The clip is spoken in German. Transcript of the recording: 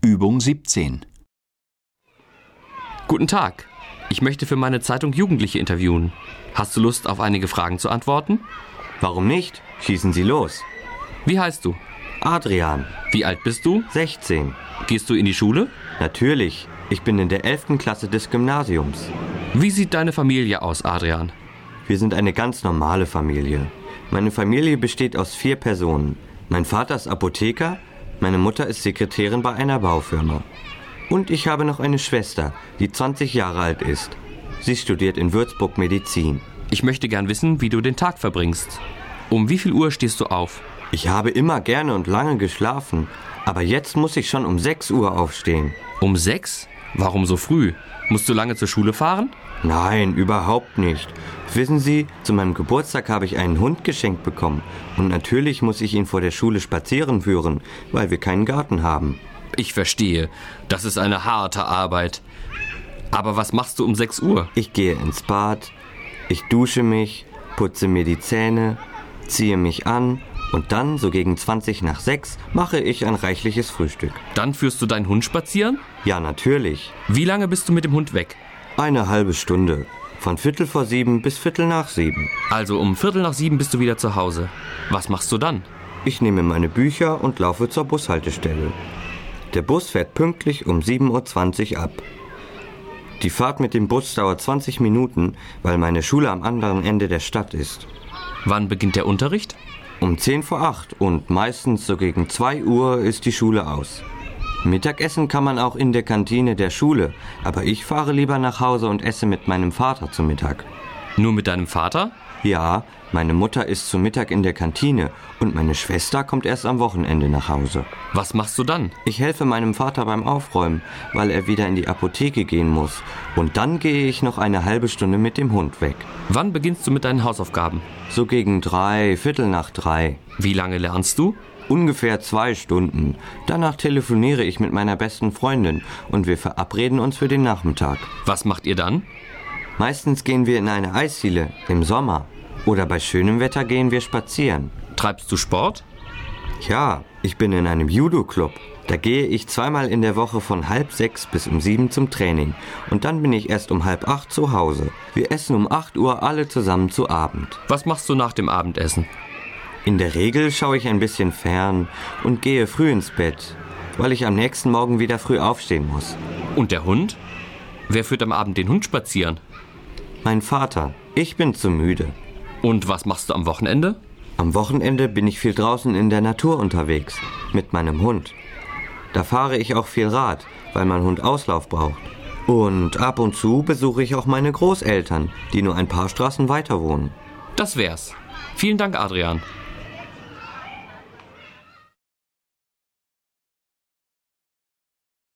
Übung 17. Guten Tag. Ich möchte für meine Zeitung Jugendliche interviewen. Hast du Lust, auf einige Fragen zu antworten? Warum nicht? Schießen Sie los. Wie heißt du? Adrian, Wie alt bist du? 16. Gehst du in die Schule? Natürlich. Ich bin in der 11. Klasse des Gymnasiums. Wie sieht deine Familie aus, Adrian? Wir sind eine ganz normale Familie. Meine Familie besteht aus 4 Personen. Mein Vater ist Apotheker, meine Mutter ist Sekretärin bei einer Baufirma. Und ich habe noch eine Schwester, die 20 Jahre alt ist. Sie studiert in Würzburg Medizin. Ich möchte gern wissen, wie du den Tag verbringst. Um wie viel Uhr stehst du auf? Ich habe immer gerne und lange geschlafen, aber jetzt muss ich schon um 6 Uhr aufstehen. Um 6? Warum so früh? Musst du lange zur Schule fahren? Nein, überhaupt nicht. Wissen Sie, zu meinem Geburtstag habe ich einen Hund geschenkt bekommen. Und natürlich muss ich ihn vor der Schule spazieren führen, weil wir keinen Garten haben. Ich verstehe. Das ist eine harte Arbeit. Aber was machst du um 6 Uhr? Ich gehe ins Bad, ich dusche mich, putze mir die Zähne, ziehe mich an und dann, so gegen 20 nach 6, mache ich ein reichliches Frühstück. Dann führst du deinen Hund spazieren? Ja, natürlich. Wie lange bist du mit dem Hund weg? Eine halbe Stunde. Von 6:45 bis 6:45. Also um 6:45 bist du wieder zu Hause. Was machst du dann? Ich nehme meine Bücher und laufe zur Bushaltestelle. Der Bus fährt pünktlich um 7:20 Uhr ab. Die Fahrt mit dem Bus dauert 20 Minuten, weil meine Schule am anderen Ende der Stadt ist. Wann beginnt der Unterricht? Um 7:50 und meistens so gegen 2 Uhr ist die Schule aus. Mittagessen kann man auch in der Kantine der Schule, aber ich fahre lieber nach Hause und esse mit meinem Vater zu Mittag. Nur mit deinem Vater? Ja, meine Mutter isst zu Mittag in der Kantine und meine Schwester kommt erst am Wochenende nach Hause. Was machst du dann? Ich helfe meinem Vater beim Aufräumen, weil er wieder in die Apotheke gehen muss. Und dann gehe ich noch eine halbe Stunde mit dem Hund weg. Wann beginnst du mit deinen Hausaufgaben? So gegen 3, 2:45. Wie lange lernst du? Ungefähr 2 Stunden. Danach telefoniere ich mit meiner besten Freundin und wir verabreden uns für den Nachmittag. Was macht ihr dann? Meistens gehen wir in eine Eisdiele im Sommer. Oder bei schönem Wetter gehen wir spazieren. Treibst du Sport? Ja, ich bin in einem Judo-Club. Da gehe ich 2-mal in der Woche von 5:30 bis um 7 zum Training. Und dann bin ich erst um 7:30 zu Hause. Wir essen um 8 Uhr alle zusammen zu Abend. Was machst du nach dem Abendessen? In der Regel schaue ich ein bisschen fern und gehe früh ins Bett, weil ich am nächsten Morgen wieder früh aufstehen muss. Und der Hund? Wer führt am Abend den Hund spazieren? Mein Vater. Ich bin zu müde. Und was machst du am Wochenende? Am Wochenende bin ich viel draußen in der Natur unterwegs, mit meinem Hund. Da fahre ich auch viel Rad, weil mein Hund Auslauf braucht. Und ab und zu besuche ich auch meine Großeltern, die nur ein paar Straßen weiter wohnen. Das wär's. Vielen Dank, Adrian.